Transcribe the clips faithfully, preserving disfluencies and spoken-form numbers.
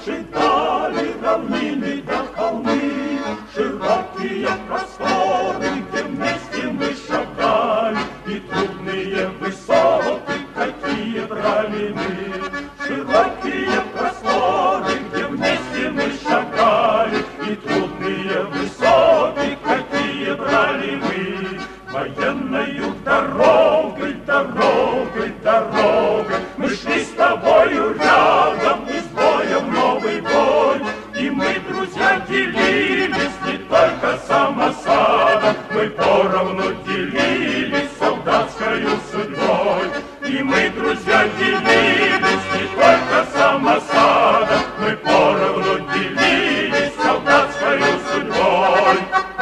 наши дали, равнины до холмы, широкие просторы, где вместе мы шагали, и трудные высоты, какие брали мы. Широкие просторы, где вместе мы шагали, и трудные высоты, какие брали мы. Военною дорогой, дорогой, дорогой мы шли с тобою рядом, и с боем новый бой. И мы, друзья, делились не только самосадом, мы поровну делились солдатскою судьбой. И мы, друзья, делились не только самосадом, мы поровну делились солдатскою судьбой.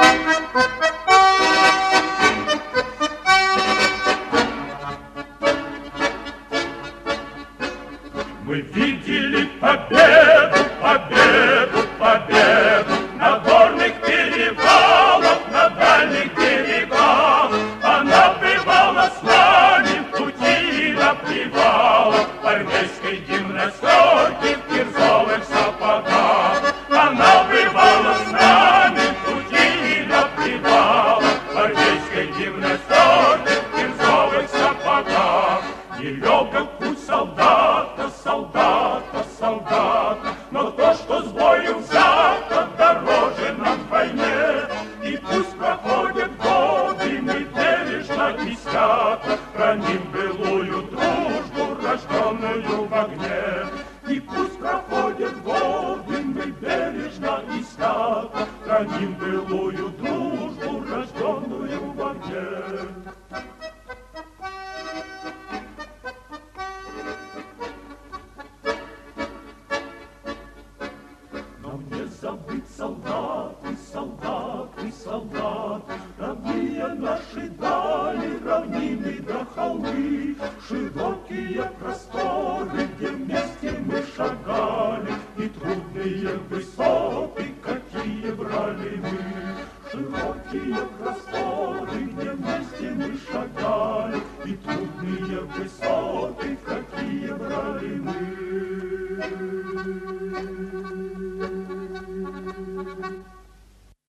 Мы видели победу, победу, победу на горных перевалах, на дальних берегах. Она бывала с нами в пути на привалах, в армейской гимнастерке, в кирзовых сапогах. Она бывала с нами в пути на привалах, в армейской гимнастерке, в кирзовых сапогах. Нелегок путь солдата, солдата, солдата, но то, что с бою взято, дороже нам в войне. И пусть проходят годы, мы бережно и свято храним былую дружбу, рожденную в огне. И пусть проходят годы, мы бережно и свято храним былую дружбу, рожденную в огне. Забыть солдаты, солдаты, солдаты, родные наши дали, равнины до холмы, широкие просторы, где вместе мы шагали, и трудные высоты, какие брали мы. Широкие просторы, где вместе мы шагали, и трудные высоты, какие брали мы.